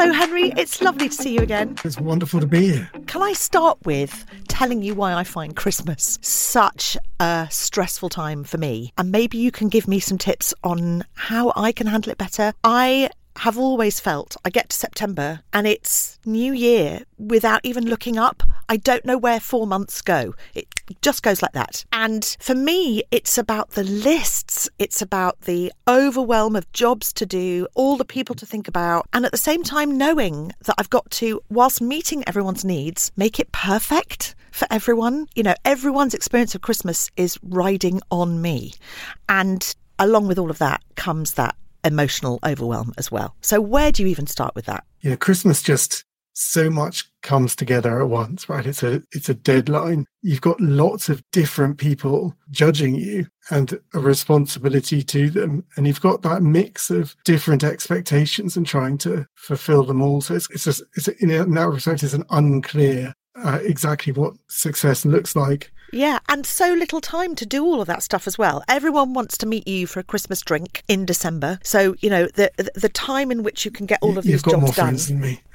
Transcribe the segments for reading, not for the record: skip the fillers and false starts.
Hello, Henry. It's lovely to see you again. It's wonderful to be here. Can I start with telling you why I find Christmas such a stressful time for me? And maybe you can give me some tips on how I can handle it better. I have always felt I get to September and it's New Year without even looking up. I don't know where 4 months go. It just goes like that. And for me, it's about the lists. It's about the overwhelm of jobs to do, all the people to think about. And at the same time, knowing that I've got to, whilst meeting everyone's needs, make it perfect for everyone. You know, everyone's experience of Christmas is riding on me. And along with all of that comes that emotional overwhelm as well. So where do you even start with that? Yeah, Christmas just so much comes together at once, right? It's a deadline. You've got lots of different people judging you and a responsibility to them. And you've got that mix of different expectations and trying to fulfill them all. So it's in that respect, it's an unclear exactly what success looks like. Yeah, and so little time to do all of that stuff as well. Everyone wants to meet you for a Christmas drink in December. So, you know, the time in which you can get all of these jobs done. You've got more friends than me.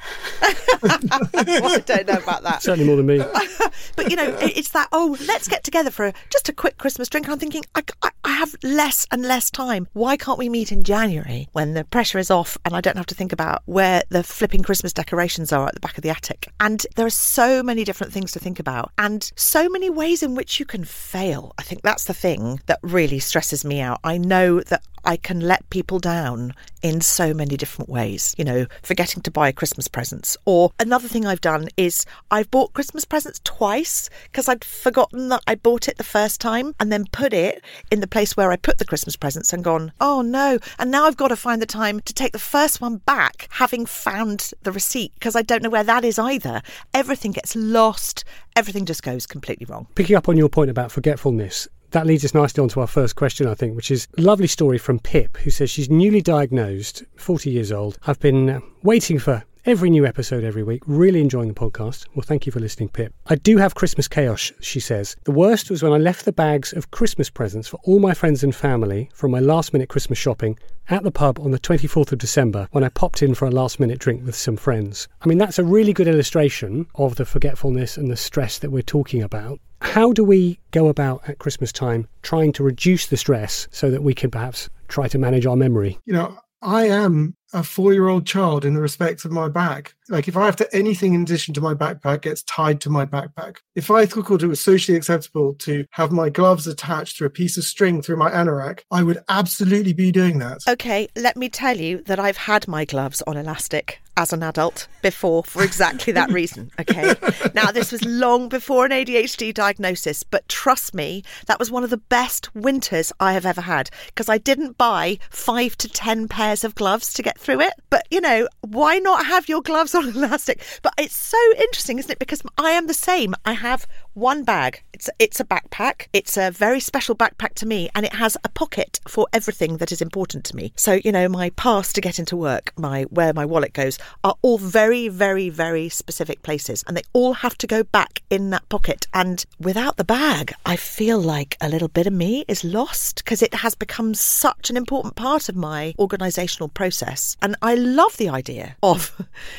Well, I don't know about that. Certainly more than me. But, you know, it's that, let's get together for just a quick Christmas drink. And I'm thinking, I have less and less time. Why can't we meet in January when the pressure is off and I don't have to think about where the flipping Christmas decorations are at the back of the attic? And there are so many different things to think about and so many ways in which you can fail. I think that's the thing that really stresses me out. I know that I can let people down in so many different ways, you know, forgetting to buy Christmas presents. Or another thing I've done is I've bought Christmas presents twice because I'd forgotten that I bought it the first time and then put it in the place where I put the Christmas presents and gone, oh no. And now I've got to find the time to take the first one back, having found the receipt, because I don't know where that is either. Everything gets lost. Everything just goes completely wrong. Picking up on your point about forgetfulness, that leads us nicely on to our first question, I think, which is a lovely story from Pip, who says she's newly diagnosed, 40 years old. I've been waiting for every new episode every week, really enjoying the podcast. Well, thank you for listening, Pip. I do have Christmas chaos, she says. The worst was when I left the bags of Christmas presents for all my friends and family from my last-minute Christmas shopping at the pub on the 24th of December when I popped in for a last-minute drink with some friends. I mean, that's a really good illustration of the forgetfulness and the stress that we're talking about. How do we go about at Christmas time trying to reduce the stress so that we can perhaps try to manage our memory? You know, I am a 4-year-old child in the respect of my bag. Like if I have to, anything in addition to my backpack gets tied to my backpack. If I thought it was socially acceptable to have my gloves attached to a piece of string through my anorak, I would absolutely be doing that. Okay, let me tell you that I've had my gloves on elastic as an adult before for exactly that reason, okay? Now, this was long before an ADHD diagnosis, but trust me, that was one of the best winters I have ever had because I didn't buy 5 to 10 pairs of gloves to get through it. But, you know, why not have your gloves on elastic? But it's so interesting, isn't it? Because I am the same. I have one bag. It's a backpack. It's a very special backpack to me, and it has a pocket for everything that is important to me. So, you know, my pass to get into work, where my wallet goes, are all very, very, very specific places, and they all have to go back in that pocket. And without the bag, I feel like a little bit of me is lost because it has become such an important part of my organisational process. And I love the idea of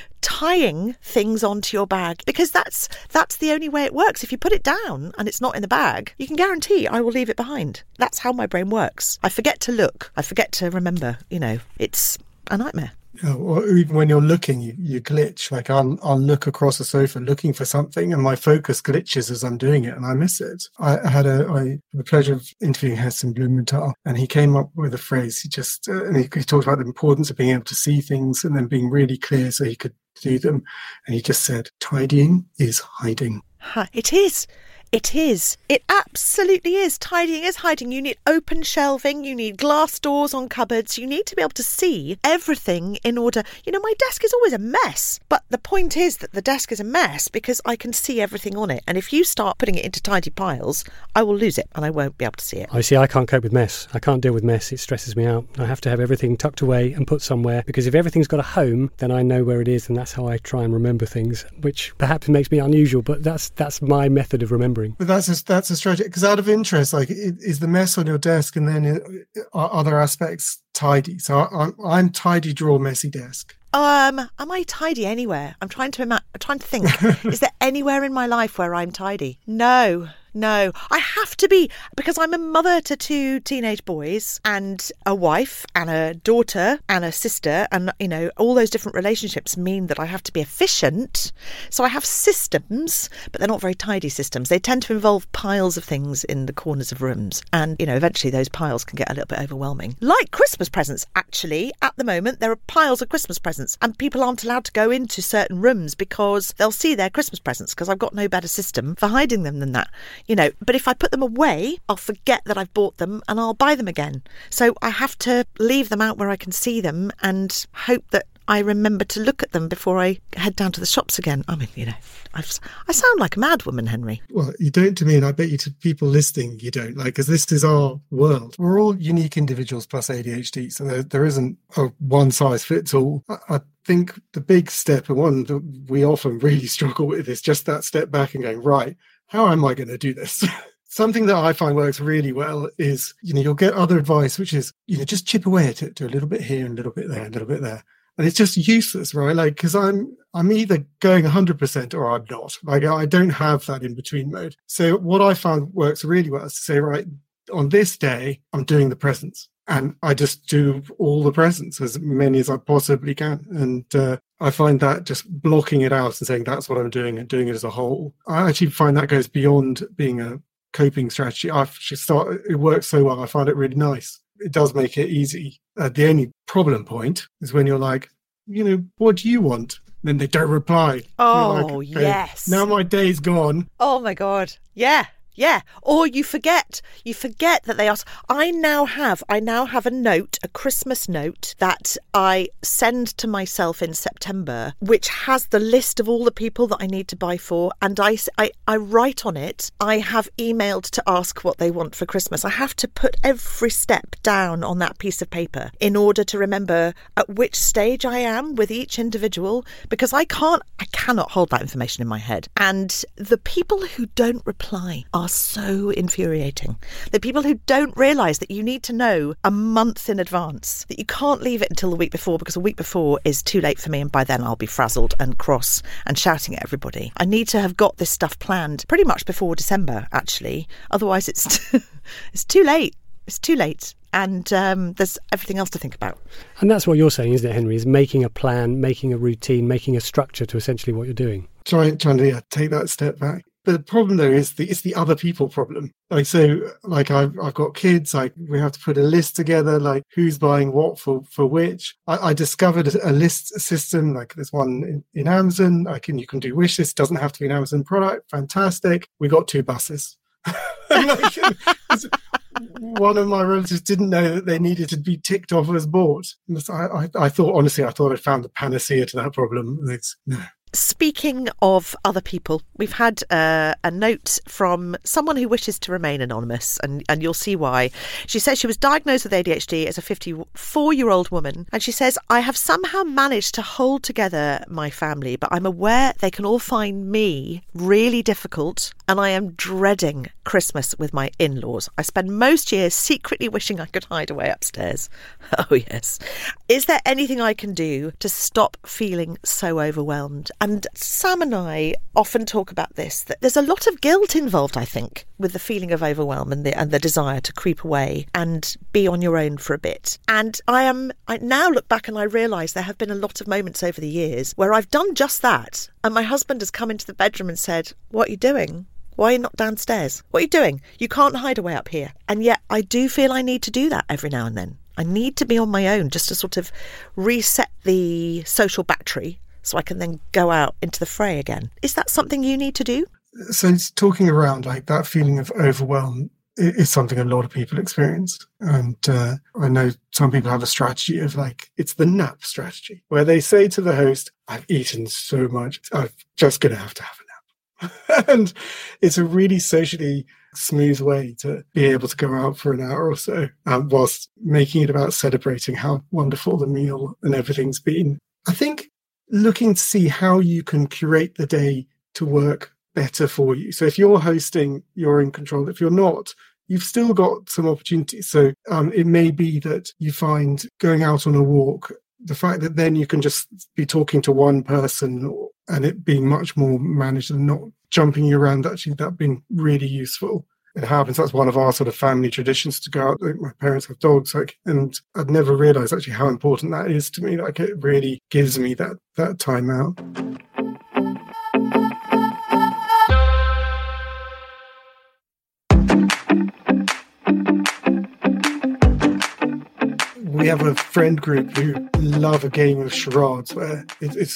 tying things onto your bag because that's the only way it works. If you put it down and it's not in the bag, you can guarantee I will leave it behind. That's how my brain works. I forget to look. I forget to remember. You know, it's a nightmare. Yeah, or even when you're looking, you glitch. Like I'll look across the sofa looking for something and my focus glitches as I'm doing it and I miss it. I had the pleasure of interviewing Heston Blumenthal, and he came up with a phrase. He talked about the importance of being able to see things and then being really clear so he could do them. And he just said, tidying is hiding. It is. It is. It absolutely is. Tidying is hiding. You need open shelving. You need glass doors on cupboards. You need to be able to see everything in order. You know, my desk is always a mess. But the point is that the desk is a mess because I can see everything on it. And if you start putting it into tidy piles, I will lose it and I won't be able to see it. I see. I can't cope with mess. I can't deal with mess. It stresses me out. I have to have everything tucked away and put somewhere because if everything's got a home, then I know where it is, and that's how I try and remember things, which perhaps makes me unusual, but that's my method of remembering. But that's a strategy. Because out of interest, like, is the mess on your desk, and then are other aspects tidy? So I'm tidy drawer, messy desk. Am I tidy anywhere? I'm trying to think. Is there anywhere in my life where I'm tidy? No. I have to be, because I'm a mother to 2 teenage boys and a wife and a daughter and a sister, and all those different relationships mean that I have to be efficient. So I have systems, but they're not very tidy systems. They tend to involve piles of things in the corners of rooms, and eventually those piles can get a little bit overwhelming. Like Christmas presents, actually, at the moment there are piles of Christmas presents, and people aren't allowed to go into certain rooms because they'll see their Christmas presents, because I've got no better system for hiding them than that. But if I put them away, I'll forget that I've bought them and I'll buy them again. So I have to leave them out where I can see them and hope that I remember to look at them before I head down to the shops again. I mean, I sound like a mad woman, Henry. Well, you don't to me, and I bet you to people listening, you don't. Because this is our world. We're all unique individuals plus ADHD, so there isn't a one-size-fits-all. I think the big step, and one that we often really struggle with, is just that step back and going, right, how am I going to do this? Something that I find works really well is, you'll get other advice, which is, just chip away at it, do a little bit here and a little bit there, a little bit there. And it's just useless, right? Because I'm either going 100% or I'm not. I don't have that in-between mode. So what I found works really well is to say, right, on this day, I'm doing the presents. And I just do all the presents, as many as I possibly can. And I find that just blocking it out and saying that's what I'm doing and doing it as a whole, I actually find that goes beyond being a coping strategy. It works so well. I find it really nice. It does make it easy. The only problem point is when you're like, what do you want? Then they don't reply. Oh, like, okay, yes. Now my day's gone. Oh, my God. Yeah. Or you forget that they ask. I now have a note, a Christmas note that I send to myself in September, which has the list of all the people that I need to buy for. And I write on it, I have emailed to ask what they want for Christmas. I have to put every step down on that piece of paper in order to remember at which stage I am with each individual, because I cannot hold that information in my head. And the people who don't reply are so infuriating. The people who don't realise that you need to know a month in advance, that you can't leave it until the week before, because a week before is too late for me, and by then I'll be frazzled and cross and shouting at everybody. I need to have got this stuff planned pretty much before December, actually. Otherwise it's too late. It's too late. And there's everything else to think about. And that's what you're saying, isn't it, Henry, is making a plan, making a routine, making a structure to essentially what you're doing. Trying to take that step back. But the problem, though, is it's the other people problem. I've got kids. We have to put a list together, who's buying what for which. I discovered a list system. There's one in Amazon. You can do wish list. Doesn't have to be an Amazon product. Fantastic. We got 2 buses. One of my relatives didn't know that they needed to be ticked off as bought. I thought I'd found the panacea to that problem. No. Speaking of other people, we've had a note from someone who wishes to remain anonymous, and you'll see why. She says she was diagnosed with ADHD as a 54-year-old woman, and she says, I have somehow managed to hold together my family, but I'm aware they can all find me really difficult, and I am dreading Christmas with my in-laws. I spend most years secretly wishing I could hide away upstairs. Oh, yes. Is there anything I can do to stop feeling so overwhelmed? And Sam and I often talk about this, that there's a lot of guilt involved, I think, with the feeling of overwhelm and the desire to creep away and be on your own for a bit. And I now look back and I realise there have been a lot of moments over the years where I've done just that. And my husband has come into the bedroom and said, what are you doing? Why are you not downstairs? What are you doing? You can't hide away up here. And yet I do feel I need to do that every now and then. I need to be on my own just to sort of reset the social battery so I can then go out into the fray again. Is that something you need to do? So it's talking around that feeling of overwhelm is something a lot of people experience. And I know some people have a strategy of it's the nap strategy, where they say to the host, I've eaten so much, I'm just going to have a nap. And it's a really socially smooth way to be able to go out for an hour or so, whilst making it about celebrating how wonderful the meal and everything's been. I think looking to see how you can curate the day to work better for you. So if you're hosting, you're in control. If you're not, you've still got some opportunities. So it may be that you find going out on a walk the fact that then you can just be talking to one person and it being much more managed and not jumping you around, actually, that been really useful. It happens. That's one of our sort of family traditions to go out. Like, my parents have dogs, and I'd never realised actually how important that is to me. Like, it really gives me that time out. We have a friend group who love a game of charades where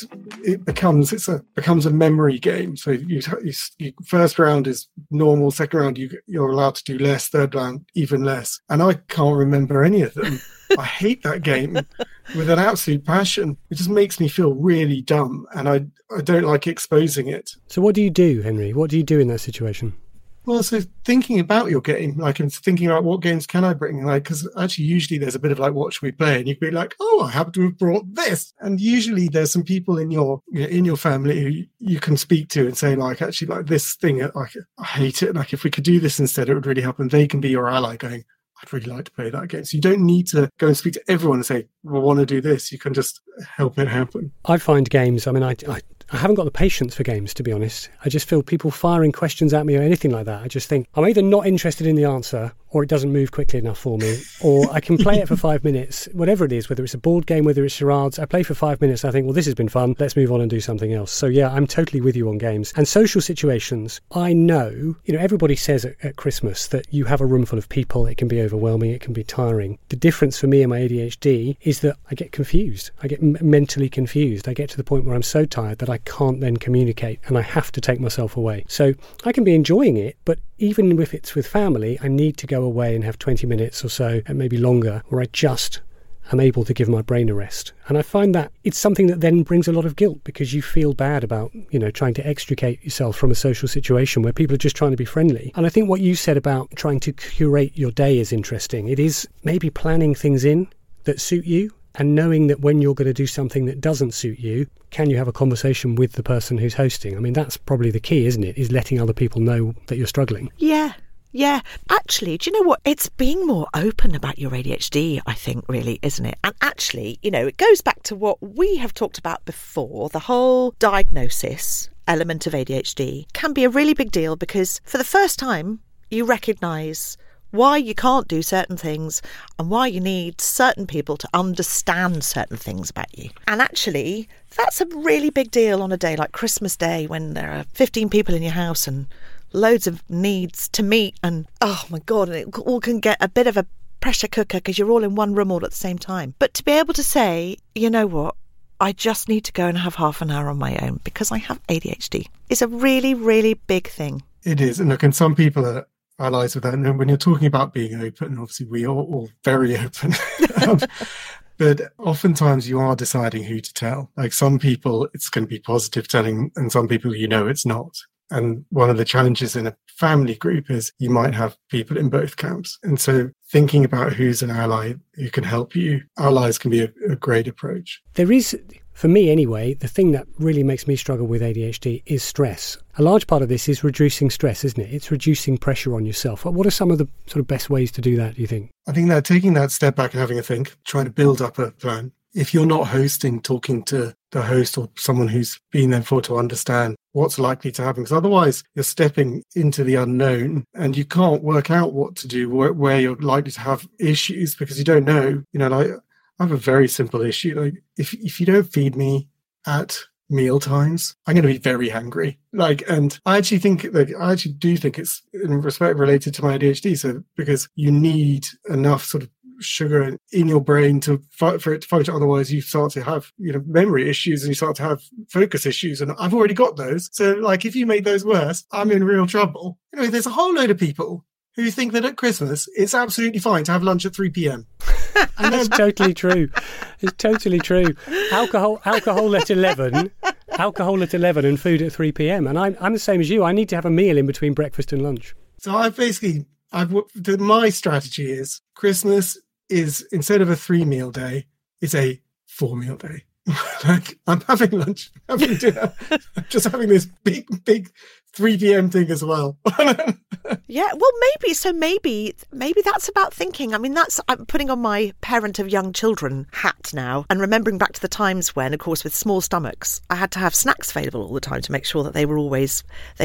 it becomes a memory game. So you first round is normal, second round you're allowed to do less, third round even less. And I can't remember any of them. I hate that game with an absolute passion. It just makes me feel really dumb, and I don't like exposing it. So what do you do, Henry? What do you do in that situation? Well, so thinking about your game, like, and thinking about what games can I bring, like, because actually usually there's a bit of like, what should we play? And you can be like, oh, I happen to have brought this. And usually there's some people in your family who you can speak to and say, like, actually, like, this thing, like, I hate it. Like, if we could do this instead, it would really help. And they can be your ally going, I'd really like to play that game. So you don't need to go and speak to everyone and say, well, I want to do this. You can just help it happen. I find games, I mean, I haven't got the patience for games, to be honest. I just feel people firing questions at me or anything like that. I just think I'm either not interested in the answer, or it doesn't move quickly enough for me, or I can play it for 5 minutes, whatever it is, whether it's a board game, whether it's charades. I play for 5 minutes, I think, well, this has been fun, let's move on and do something else. So yeah, I'm totally with you on games. And social situations, I know, everybody says at Christmas that you have a room full of people, it can be overwhelming, it can be tiring. The difference for me and my ADHD is that I get confused. I get mentally confused. I get to the point where I'm so tired that I can't then communicate, and I have to take myself away. So I can be enjoying it, but even if it's with family, I need to go away and have 20 minutes or so, and maybe longer, where I just am able to give my brain a rest. And I find that it's something that then brings a lot of guilt, because you feel bad about, trying to extricate yourself from a social situation where people are just trying to be friendly. And I think what you said about trying to curate your day is interesting. It is maybe planning things in that suit you, and knowing that when you're going to do something that doesn't suit you, can you have a conversation with the person who's hosting? I mean, that's probably the key, isn't it? Is letting other people know that you're struggling. Yeah. Actually, do you know what? It's being more open about your ADHD, I think, really, isn't it? And actually, it goes back to what we have talked about before. The whole diagnosis element of ADHD can be a really big deal, because for the first time, you recognise why you can't do certain things and why you need certain people to understand certain things about you. And actually, that's a really big deal on a day like Christmas Day, when there are 15 people in your house and loads of needs to meet, and oh my God, and it all can get a bit of a pressure cooker because you're all in one room all at the same time. But to be able to say, you know what, I just need to go and have half an hour on my own because I have ADHD is a really, really big thing. It is. And look, and some people are allies with that. And when you're talking about being open, obviously we are all very open. But oftentimes you are deciding who to tell. Like, some people, it's going to be positive telling, and some people, it's not. And one of the challenges in a family group is you might have people in both camps. And so thinking about who's an ally who can help you, allies can be a great approach. There is, for me anyway, the thing that really makes me struggle with ADHD is stress. A large part of this is reducing stress, isn't it? It's reducing pressure on yourself. What are some of the sort of best ways to do that, do you think? I think that taking that step back and having a think, trying to build up a plan. If you're not hosting, talking to the host or someone who's been there before to understand what's likely to happen, because otherwise you're stepping into the unknown and you can't work out what to do, where you're likely to have issues, because you don't know. Like, I have a very simple issue. Like, if you don't feed me at meal times, I'm going to be very hungry. And I actually do think it's in respect related to my ADHD. So because you need enough sort of sugar in your brain for it to function. Otherwise, you start to have memory issues and you start to have focus issues. And I've already got those. So like, if you make those worse, I'm in real trouble. There's a whole load of people who think that at Christmas it's absolutely fine to have lunch at 3 p.m. And that's totally true. It's totally true. Alcohol at 11. Alcohol at 11 and food at 3 p.m. And I'm the same as you. I need to have a meal in between breakfast and lunch. So my strategy is Christmas is, instead of a 3-meal day, it's a 4-meal day. Like, I'm having lunch, having dinner, I'm just having this big 3 p.m. thing as well. Yeah, well, maybe that's about thinking. I mean, I'm putting on my parent of young children hat now and remembering back to the times when, of course, with small stomachs, I had to have snacks available all the time to make sure that they always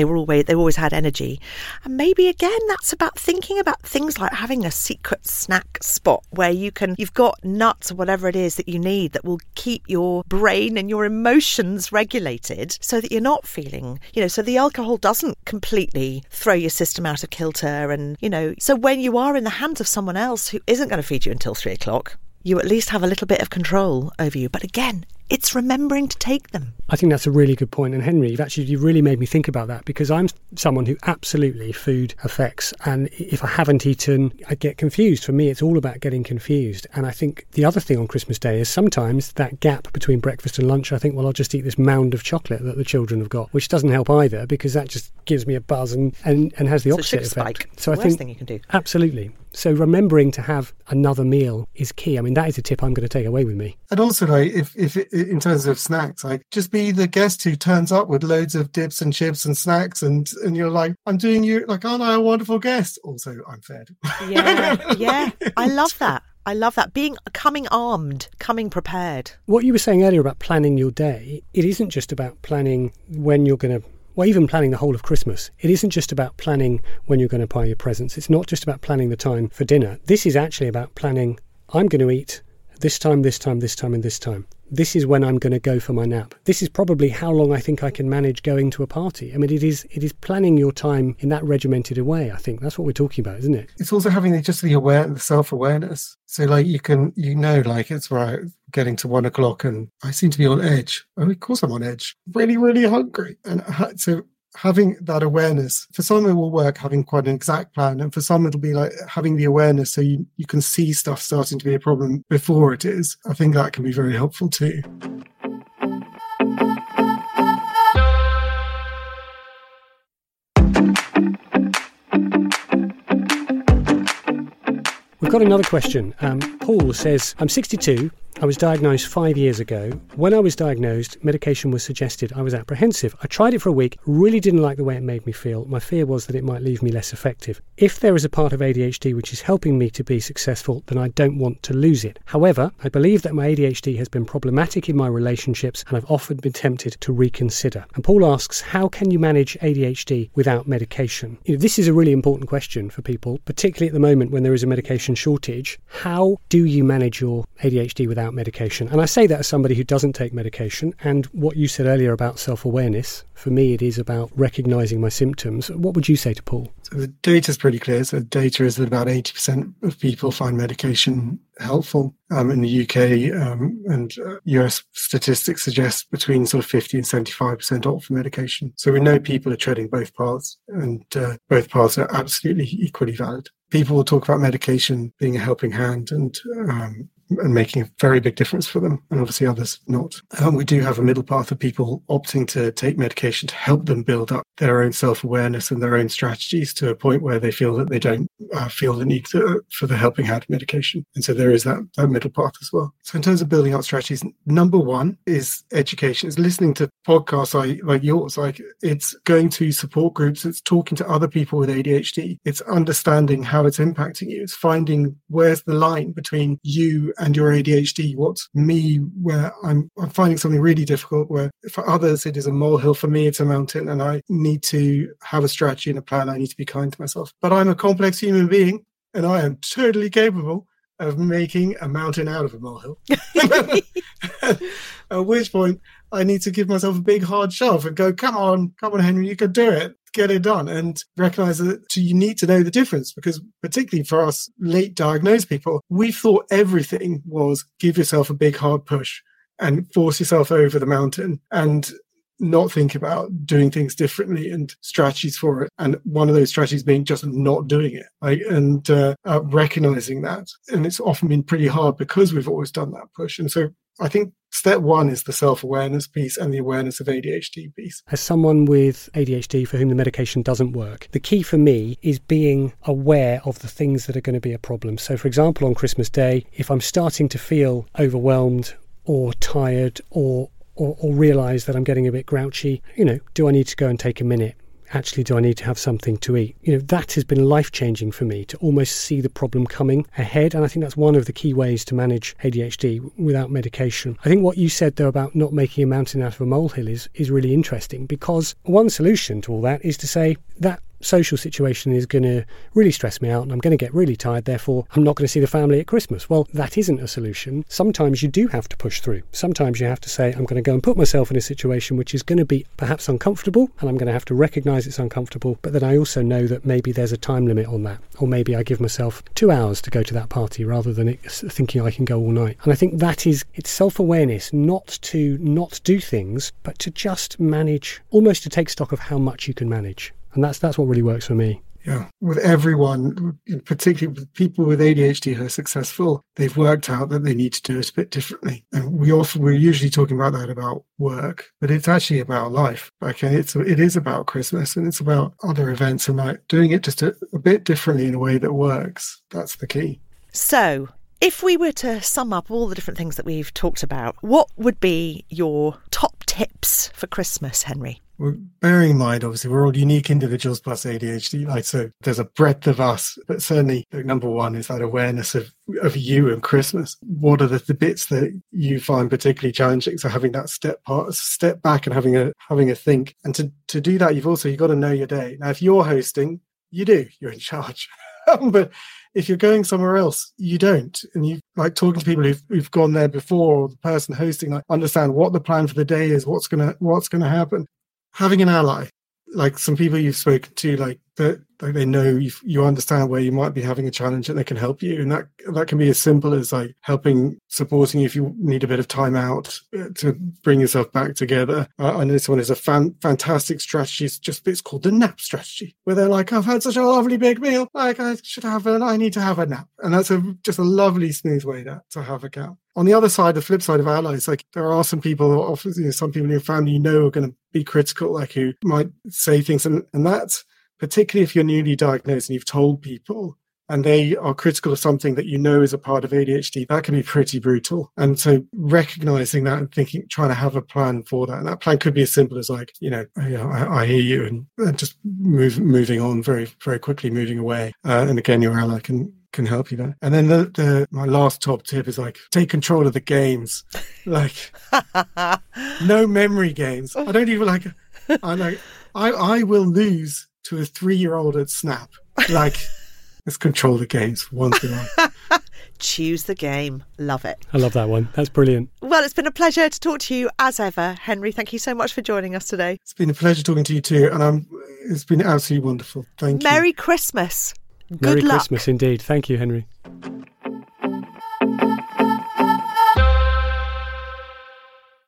had energy. And maybe again, that's about thinking about things like having a secret snack spot where you've got nuts or whatever it is that you need that will keep your brain and your emotions regulated so that you're not feeling, so the alcohol doesn't completely throw your system out of kilter. And, so when you are in the hands of someone else who isn't going to feed you until 3 o'clock, you at least have a little bit of control over you. But again, it's remembering to take them. I think that's a really good point. And Henry, you've really made me think about that, because I'm someone who absolutely food affects. And if I haven't eaten, I get confused. For me, it's all about getting confused. And I think the other thing on Christmas Day is sometimes that gap between breakfast and lunch, I think, well, I'll just eat this mound of chocolate that the children have got, which doesn't help either, because that just gives me a buzz and has the opposite effect. Spike. So it's the worst thing you can do. Absolutely. So remembering to have another meal is key. I mean, that is a tip I'm going to take away with me. And also, like, if in terms of snacks, like, just be the guest who turns up with loads of dips and chips and snacks, and you're like, I'm doing you, like, aren't I a wonderful guest? Also, I'm fed. Yeah. I love that. Coming armed, coming prepared. What you were saying earlier about planning your day, it isn't just about planning when you're going to, well, even planning the whole of Christmas. It isn't just about planning when you're going to buy your presents. It's not just about planning the time for dinner. This is actually about planning, I'm going to eat this time, this time, this time, and this time. This is when I'm going to go for my nap. This is probably how long I think I can manage going to a party. I mean, it is planning your time in that regimented way. I think that's what we're talking about, isn't it? It's also having the self-awareness. So, like, you can, like, it's right, getting to 1 o'clock and I seem to be on edge. Oh, of course I'm on edge. Really, really hungry. And so having that awareness, for some it will work having quite an exact plan, and for some it'll be like having the awareness so you can see stuff starting to be a problem before it is. I think that can be very helpful too. We've got another question. Paul says, I'm 62. I was diagnosed 5 years ago. When I was diagnosed, medication was suggested. I was apprehensive. I tried it for a week, really didn't like the way it made me feel. My fear was that it might leave me less effective. If there is a part of ADHD which is helping me to be successful, then I don't want to lose it. However, I believe that my ADHD has been problematic in my relationships, and I've often been tempted to reconsider. And Paul asks, how can you manage ADHD without medication? This is a really important question for people, particularly at the moment when there is a medication shortage. How do you manage your ADHD without medication? And I say that as somebody who doesn't take medication, and what you said earlier about self-awareness, for me it is about recognising my symptoms. What would you say to Paul? So the data's pretty clear. So the data is that about 80% of people find medication helpful. In the UK and US statistics suggest between sort of 50 and 75% opt for medication. So we know people are treading both paths, and both paths are absolutely equally valid. People will talk about medication being a helping hand and making a very big difference for them, and obviously others not. We do have a middle path of people opting to take medication to help them build up their own self-awareness and their own strategies to a point where they feel that they don't feel the need for the helping hand medication. And so there is that middle path as well. So in terms of building up strategies, number one is education. It's listening to podcasts like yours. Like, it's going to support groups. It's talking to other people with ADHD. It's understanding how it's impacting you. It's finding where's the line between you and your ADHD. What's me, where I'm finding something really difficult, where for others it is a molehill, for me it's a mountain, and I need to have a strategy and a plan. I need to be kind to myself. But I'm a complex human being, and I am totally capable of making a mountain out of a molehill. At which point I need to give myself a big hard shove and go, come on, Henry, you can do it. Get it done, and recognize that you need to know the difference, because particularly for us late diagnosed people, we thought everything was give yourself a big hard push and force yourself over the mountain, and not think about doing things differently and strategies for it. And one of those strategies being just not doing it, and recognizing that. And it's often been pretty hard because we've always done that push. And so I think step one is the self-awareness piece and the awareness of ADHD piece. As someone with ADHD for whom the medication doesn't work, the key for me is being aware of the things that are going to be a problem. So, for example, on Christmas Day, if I'm starting to feel overwhelmed or tired or realise that I'm getting a bit grouchy, do I need to go and take a minute actually, do I need to have something to eat? That has been life-changing for me, to almost see the problem coming ahead. And I think that's one of the key ways to manage ADHD without medication. I think what you said, though, about not making a mountain out of a molehill is really interesting, because one solution to all that is to say that social situation is going to really stress me out and I'm going to get really tired, therefore I'm not going to see the family at Christmas. Well, that isn't a solution. Sometimes you do have to push through. Sometimes you have to say, I'm going to go and put myself in a situation which is going to be perhaps uncomfortable, and I'm going to have to recognise it's uncomfortable, but then I also know that maybe there's a time limit on that, or maybe I give myself 2 hours to go to that party rather than thinking I can go all night. And I think it's self-awareness, not to not do things, but to just manage, almost to take stock of how much you can manage. And that's what really works for me. Yeah, with everyone, particularly with people with ADHD who are successful, they've worked out that they need to do it a bit differently. And we're usually talking about that about work, but it's actually about life. Okay, it is about Christmas and it's about other events, and like doing it just a bit differently in a way that works. That's the key. So, if we were to sum up all the different things that we've talked about, what would be your top tips for Christmas, Henry? Well, bearing in mind, obviously, we're all unique individuals plus ADHD, so there's a breadth of us, but certainly number one is that awareness of you and Christmas. What are the bits that you find particularly challenging? So having that step back and having a think. And to do that, you've got to know your day. Now, if you're hosting, you're in charge. But if you're going somewhere else, you don't. And you like talking to people who've gone there before, or the person hosting, like understand what the plan for the day is, what's gonna happen. Having an ally, like some people you've spoken to, like that they know you understand where you might be having a challenge and they can help you. And that can be as simple as like supporting you if you need a bit of time out to bring yourself back together. I know this one is a fantastic strategy. It's called the nap strategy, where they're like, I've had such a lovely big meal, like I need to have a nap. And that's just a lovely, smooth way to have a gap. On the other side, the flip side of allies, like there are some people, some people in your family are going to be critical, like who might say things, and that's particularly if you're newly diagnosed and you've told people and they are critical of something that is a part of ADHD, that can be pretty brutal. And so recognizing that and trying to have a plan for that. And that plan could be as simple as like, I hear you, and just moving on very, very quickly, moving away. And again, your ally can help you there. And then my last top tip is like take control of the games. Like no memory games. I don't even I will lose to a 3-year-old at Snap. Like let's control the games once in a while. Choose the game. Love it. I love that one. That's brilliant. Well, it's been a pleasure to talk to you as ever, Henry. Thank you so much for joining us today. It's been a pleasure talking to you too, and it's been absolutely wonderful. Thank you. Merry Christmas. Merry Good luck. Christmas indeed. Thank you, Henry.